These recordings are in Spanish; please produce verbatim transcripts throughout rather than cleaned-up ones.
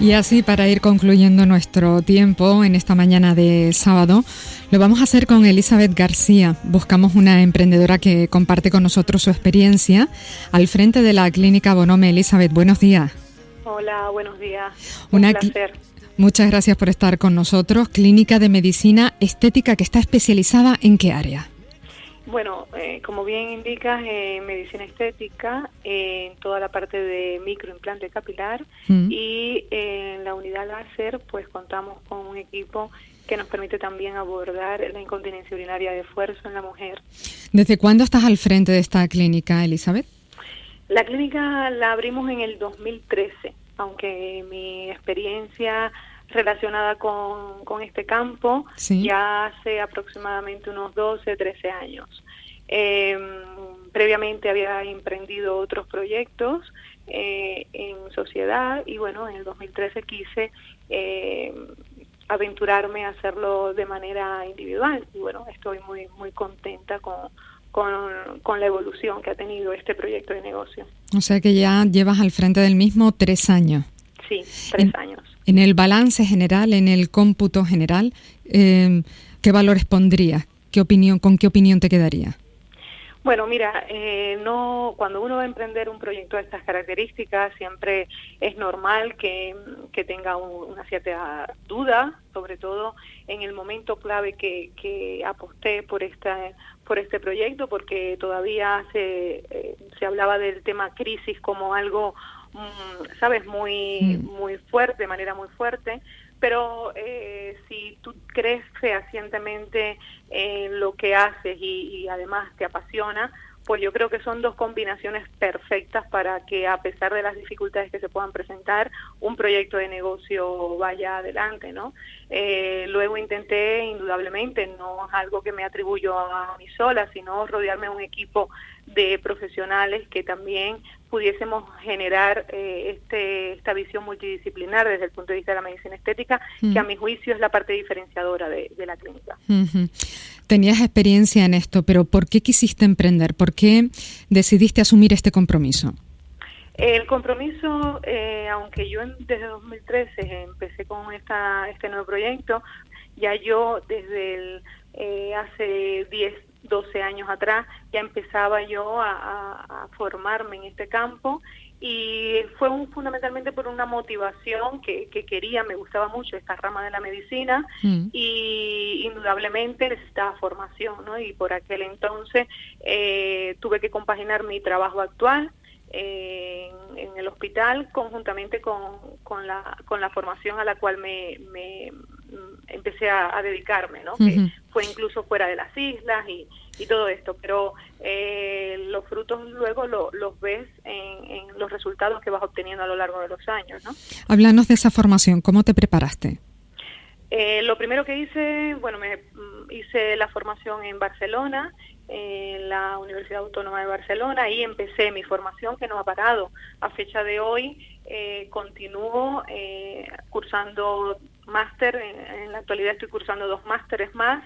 Y así, para ir concluyendo nuestro tiempo en esta mañana de sábado, lo vamos a hacer con Elizabeth García. Buscamos una emprendedora que comparte con nosotros su experiencia al frente de la Clínica Bonhome. Elizabeth, buenos días. Hola, buenos días. Un una placer. Muchas gracias por estar con nosotros. Clínica de Medicina Estética que está especializada ¿en qué área? Bueno, eh, como bien indicas, en eh, medicina estética, eh, en toda la parte de microimplante capilar mm. y eh, en la unidad láser, pues contamos con un equipo que nos permite también abordar la incontinencia urinaria de esfuerzo en la mujer. ¿Desde cuándo estás al frente de esta clínica, Elizabeth? La clínica la abrimos en el dos mil trece, aunque mi experiencia relacionada con, con este campo sí. ya hace aproximadamente unos doce, trece años. Eh, previamente había emprendido otros proyectos eh, en sociedad y bueno, en el dos mil trece quise eh, aventurarme a hacerlo de manera individual y bueno, estoy muy muy contenta con, con, con la evolución que ha tenido este proyecto de negocio. O sea que ya llevas al frente del mismo tres años. Sí, tres en, años. En el balance general, en el cómputo general, eh, ¿qué valores pondrías? ¿Qué opinión, con qué opinión te quedaría? Bueno, mira, eh, no, cuando uno va a emprender un proyecto de estas características, siempre es normal que, que tenga un, una cierta duda, sobre todo en el momento clave que, que aposté por esta, por este proyecto, porque todavía se, eh, se hablaba del tema crisis como algo, mm, sabes, muy, mm. muy fuerte, de manera muy fuerte. Pero eh, si tú crees fehacientemente en lo que haces y, y además te apasiona, pues yo creo que son dos combinaciones perfectas para que a pesar de las dificultades que se puedan presentar, un proyecto de negocio vaya adelante, ¿no? Eh, luego intenté, indudablemente, no es algo que me atribuyo a mí sola, sino rodearme de un equipo de profesionales que también pudiésemos generar eh, este, esta visión multidisciplinar desde el punto de vista de la medicina estética, mm. que a mi juicio es la parte diferenciadora de, de la clínica. Uh-huh. Tenías experiencia en esto, pero ¿por qué quisiste emprender? ¿Por qué decidiste asumir este compromiso? El compromiso, eh, aunque yo en, desde dos mil trece empecé con esta, este nuevo proyecto, ya yo desde el, eh, hace diez, doce años atrás ya empezaba yo a, a, a formarme en este campo y fue un, fundamentalmente por una motivación que, que quería, me gustaba mucho esta rama de la medicina mm. y indudablemente necesitaba formación, ¿no? Y por aquel entonces eh, tuve que compaginar mi trabajo actual eh, en, en el hospital conjuntamente con, con, la, con la formación a la cual me, me empecé a, a dedicarme, ¿no? Uh-huh. Que fue incluso fuera de las islas y, y todo esto, pero eh, los frutos luego lo, los ves en, en los resultados que vas obteniendo a lo largo de los años, ¿no? Háblanos de esa formación, ¿cómo te preparaste? Eh, lo primero que hice, bueno, me hice la formación en Barcelona, en la Universidad Autónoma de Barcelona, y empecé mi formación que no ha parado. A fecha de hoy eh, continúo eh, cursando máster, en, en la actualidad estoy cursando dos másteres más,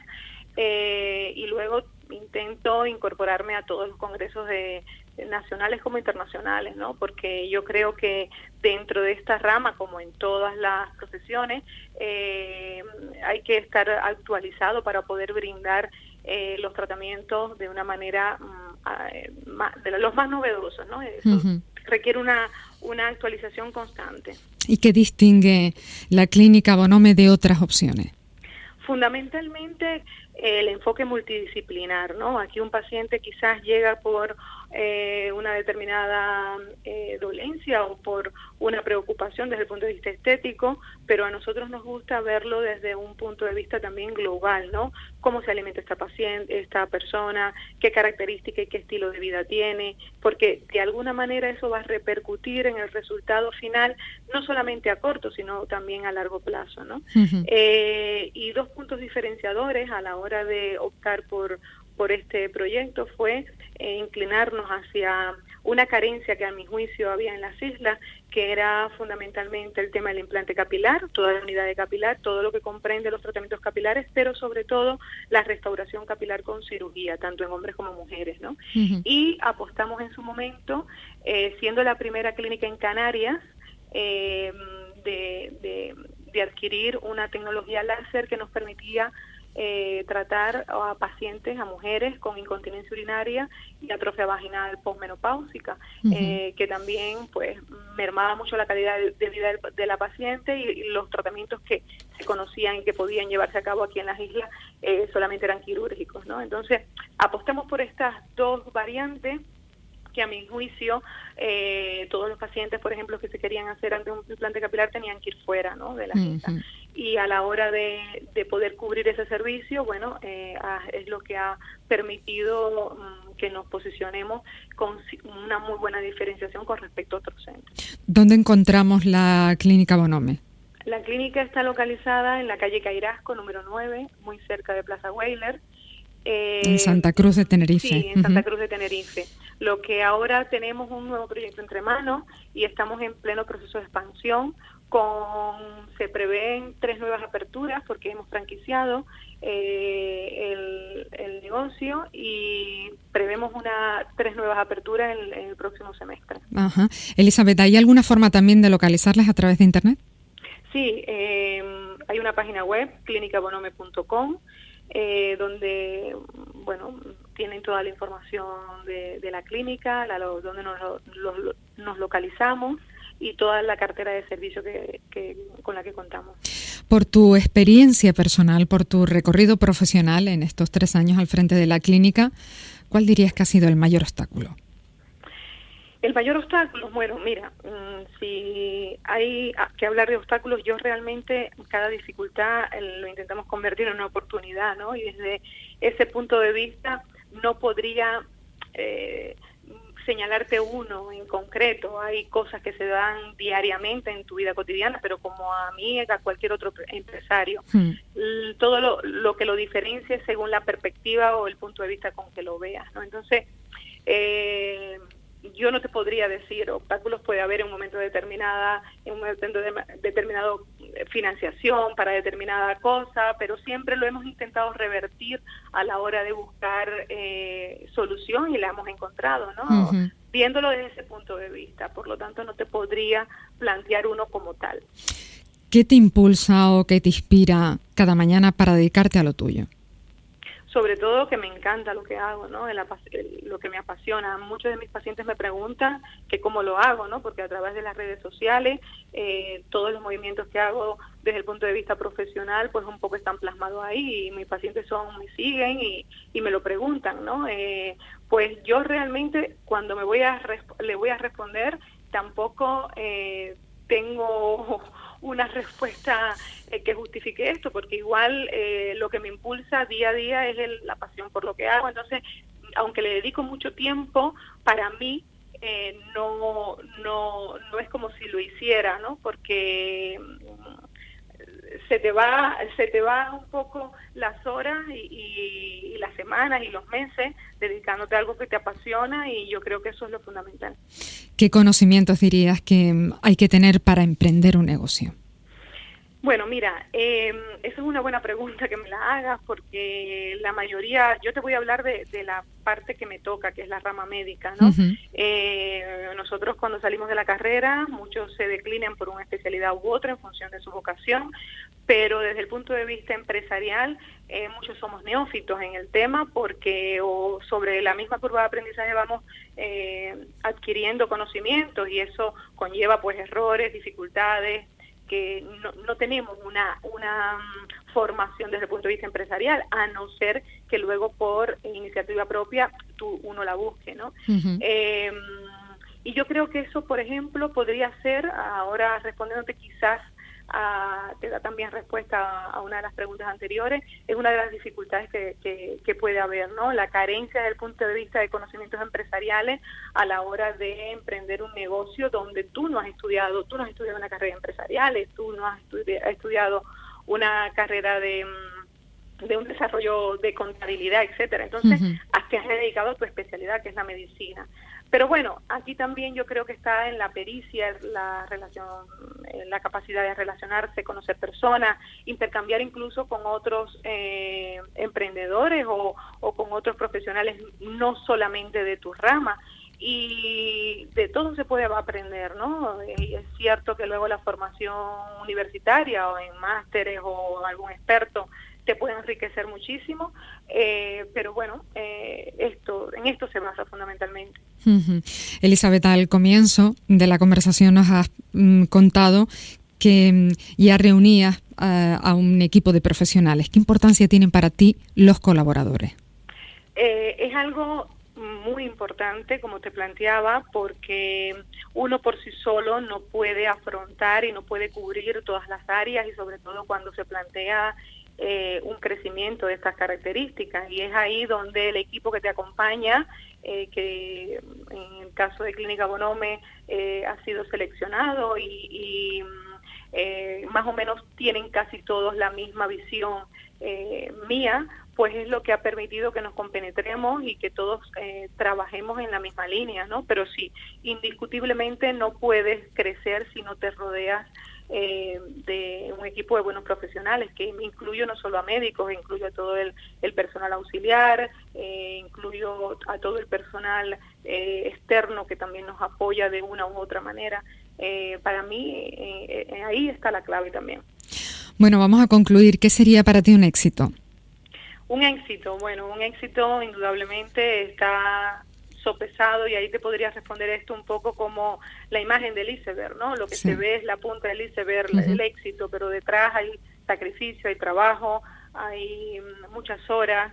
eh, y luego intento incorporarme a todos los congresos de, de nacionales como internacionales, ¿no? Porque yo creo que dentro de esta rama, como en todas las profesiones, eh, hay que estar actualizado para poder brindar eh, los tratamientos de una manera um, más, de los más novedosos, ¿no? Eso uh-huh. requiere una, una actualización constante. ¿Y qué distingue la clínica Bonhome de otras opciones? Fundamentalmente el enfoque multidisciplinar, ¿no? Aquí un paciente quizás llega por eh, una determinada eh, dolencia o por una preocupación desde el punto de vista estético, pero a nosotros nos gusta verlo desde un punto de vista también global, ¿no? Cómo se alimenta esta paciente, esta persona, qué característica y qué estilo de vida tiene, porque de alguna manera eso va a repercutir en el resultado final, no solamente a corto, sino también a largo plazo, ¿no? Uh-huh. Eh, y dos puntos diferenciadores a la hora de optar por por este proyecto fue eh, inclinarnos hacia una carencia que a mi juicio había en las islas, que era fundamentalmente el tema del implante capilar, toda la unidad de capilar, todo lo que comprende los tratamientos capilares, pero sobre todo la restauración capilar con cirugía, tanto en hombres como mujeres, ¿no? Uh-huh. Y apostamos en su momento, eh, siendo la primera clínica en Canarias, eh, de, de, de adquirir una tecnología láser que nos permitía Eh, tratar a pacientes, a mujeres con incontinencia urinaria y atrofia vaginal posmenopáusica, uh-huh. eh, que también pues mermaba mucho la calidad de, de vida de, de la paciente, y, y los tratamientos que se conocían y que podían llevarse a cabo aquí en las islas eh, solamente eran quirúrgicos, ¿no? Entonces, apostamos por estas dos variantes que a mi juicio eh, todos los pacientes, por ejemplo, que se querían hacer ante un implante capilar tenían que ir fuera, ¿no?, de la isla. Uh-huh. Y a la hora de, de poder cubrir ese servicio, bueno, eh, es lo que ha permitido um, que nos posicionemos con una muy buena diferenciación con respecto a otros centros. ¿Dónde encontramos la Clínica Bonomi? La clínica está localizada en la calle Cairasco, número nueve, muy cerca de Plaza Weyler. Eh, en Santa Cruz de Tenerife. Sí, en Santa uh-huh. Cruz de Tenerife. Lo que ahora tenemos un nuevo proyecto entre manos y estamos en pleno proceso de expansión. Con se prevén tres nuevas aperturas porque hemos franquiciado eh, el, el negocio, y prevemos una tres nuevas aperturas en, en el próximo semestre. Ajá. Elizabeth, ¿hay alguna forma también de localizarlas a través de internet? Sí, eh, hay una página web, clínica bonomi punto com, eh, donde, bueno, tienen toda la información de, de la clínica, la, lo, donde nos, lo, lo, nos localizamos, y toda la cartera de servicio que, que con la que contamos. Por tu experiencia personal, por tu recorrido profesional en estos tres años al frente de la clínica, ¿cuál dirías que ha sido el mayor obstáculo? El mayor obstáculo, bueno, mira, si hay que hablar de obstáculos, yo realmente cada dificultad lo intentamos convertir en una oportunidad, ¿no? Y desde ese punto de vista no podría Eh, señalarte uno en concreto. Hay cosas que se dan diariamente en tu vida cotidiana, pero como a mí, a cualquier otro empresario, hmm. todo lo, lo que lo diferencia según la perspectiva o el punto de vista con que lo veas, ¿no? Entonces, eh, yo no te podría decir, obstáculos puede haber en un momento determinada, en un momento de, determinado financiación para determinada cosa, pero siempre lo hemos intentado revertir a la hora de buscar eh, solución, y la hemos encontrado, ¿no? Uh-huh. Viéndolo desde ese punto de vista, por lo tanto no te podría plantear uno como tal. ¿Qué te impulsa o qué te inspira cada mañana para dedicarte a lo tuyo? Sobre todo que me encanta lo que hago, ¿no? El, el, lo que me apasiona. Muchos de mis pacientes me preguntan que cómo lo hago, ¿no? Porque a través de las redes sociales, eh, todos los movimientos que hago desde el punto de vista profesional, pues un poco están plasmados ahí, y mis pacientes son me siguen y, y me lo preguntan, ¿no? Eh, pues yo realmente cuando me voy a le voy a responder, tampoco eh, tengo una respuesta eh, que justifique esto, porque igual eh, lo que me impulsa día a día es el, la pasión por lo que hago. Entonces, aunque le dedico mucho tiempo, para mí eh, no no no es como si lo hiciera, ¿no? Porque se te va se te va un poco las horas y, y, y las semanas y los meses dedicándote a algo que te apasiona, y yo creo que eso es lo fundamental. ¿Qué conocimientos dirías que hay que tener para emprender un negocio? Bueno, mira, eh, esa es una buena pregunta que me la hagas, porque la mayoría, yo te voy a hablar de, de la parte que me toca, que es la rama médica, ¿no? Uh-huh. Eh, nosotros cuando salimos de la carrera, muchos se declinan por una especialidad u otra en función de su vocación, pero desde el punto de vista empresarial, eh, muchos somos neófitos en el tema, porque o sobre la misma curva de aprendizaje vamos eh, adquiriendo conocimientos, y eso conlleva pues errores, dificultades, que no, no tenemos una una um, formación desde el punto de vista empresarial, a no ser que luego por iniciativa propia tú, uno la busque, ¿no? Uh-huh. Eh, y yo creo que eso, por ejemplo, podría ser, ahora respondiéndote quizás, a, te da también respuesta a, a una de las preguntas anteriores, es una de las dificultades que, que, que puede haber, ¿no? La carencia desde el punto de vista de conocimientos empresariales a la hora de emprender un negocio donde tú no has estudiado, tú no has estudiado una carrera empresarial, tú no has estudi- estudiado una carrera de, de un desarrollo de contabilidad, etcétera. Entonces, uh-huh. ¿a qué has dedicado tu especialidad, que es la medicina? Pero bueno, aquí también yo creo que está en la pericia, la relación, la capacidad de relacionarse, conocer personas, intercambiar incluso con otros eh, emprendedores o, o con otros profesionales, no solamente de tu rama. y de todo se puede aprender, ¿no? Y es cierto que luego la formación universitaria o en másteres o algún experto te puede enriquecer muchísimo, eh, pero bueno, eh, esto en esto se basa fundamentalmente. Uh-huh. Elizabeth, al comienzo de la conversación nos has mm, contado que mm, ya reunías uh, a un equipo de profesionales. ¿Qué importancia tienen para ti los colaboradores? Eh, es algo muy importante, como te planteaba, porque uno por sí solo no puede afrontar y no puede cubrir todas las áreas, y sobre todo cuando se plantea Eh, un crecimiento de estas características, y es ahí donde el equipo que te acompaña, eh, que en el caso de Clínica Bonhome eh, ha sido seleccionado y, y eh, más o menos tienen casi todos la misma visión eh, mía, pues es lo que ha permitido que nos compenetremos y que todos eh, trabajemos en la misma línea, ¿no? Pero sí, indiscutiblemente no puedes crecer si no te rodeas Eh, de un equipo de buenos profesionales, que incluyo no solo a médicos, incluyo a todo el, el personal auxiliar, eh, incluyo a todo el personal eh, externo que también nos apoya de una u otra manera. Eh, para mí, eh, eh, ahí está la clave también. Bueno, vamos a concluir. ¿Qué sería para ti un éxito? Un éxito, bueno, un éxito indudablemente está sopesado, y ahí te podría responder esto un poco como la imagen del iceberg, ¿no? Lo que sí se ve es la punta del iceberg, uh-huh. el éxito, pero detrás hay sacrificio, hay trabajo, hay muchas horas,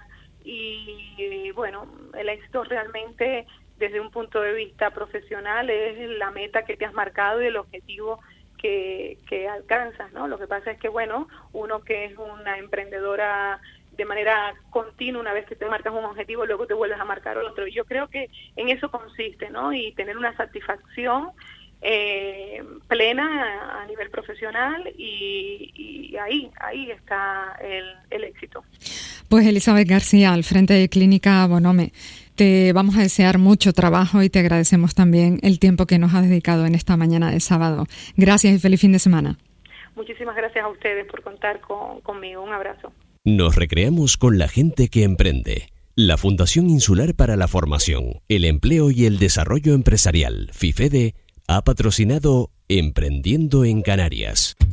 y bueno, el éxito realmente desde un punto de vista profesional es la meta que te has marcado y el objetivo que, que alcanzas, ¿no? Lo que pasa es que, bueno, uno que es una emprendedora de manera continua, una vez que te marcas un objetivo, luego te vuelves a marcar otro. Yo creo que en eso consiste, ¿no? Y tener una satisfacción eh, plena a nivel profesional, y, y ahí, ahí está el, el éxito. Pues Elizabeth García, al frente de Clínica Bonhome, te vamos a desear mucho trabajo y te agradecemos también el tiempo que nos has dedicado en esta mañana de sábado. Gracias y feliz fin de semana. Muchísimas gracias a ustedes por contar con, conmigo. Un abrazo. Nos recreamos con la gente que emprende. La Fundación Insular para la Formación, el Empleo y el Desarrollo Empresarial, FIFEDE, ha patrocinado Emprendiendo en Canarias.